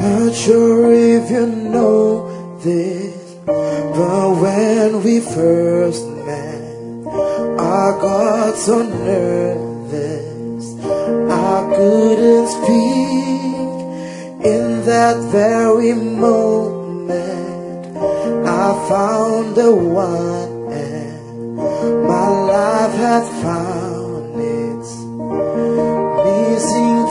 Not sure if you know this, but when we first met, I got so nervous I couldn't speak. In that very moment I found the one, and my life had found its missing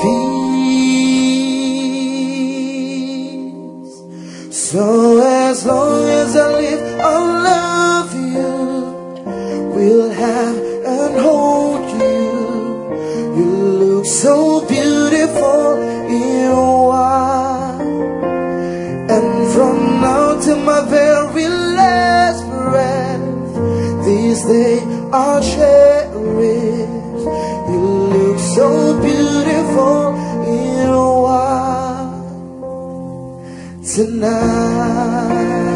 piece. So as long as I live, I'll love you, will have and hold you. You look so beautiful in white, and from now to my very last breath, this day I'll cherish. You look so beautiful in white tonight.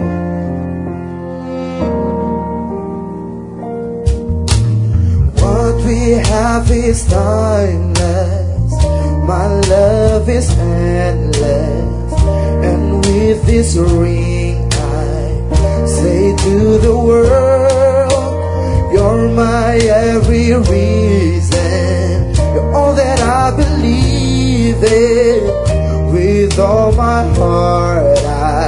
What we have is timeless, my love is endless, and with this ring I say to the world, you're my every reason, you're all that I believe in. With all my heart I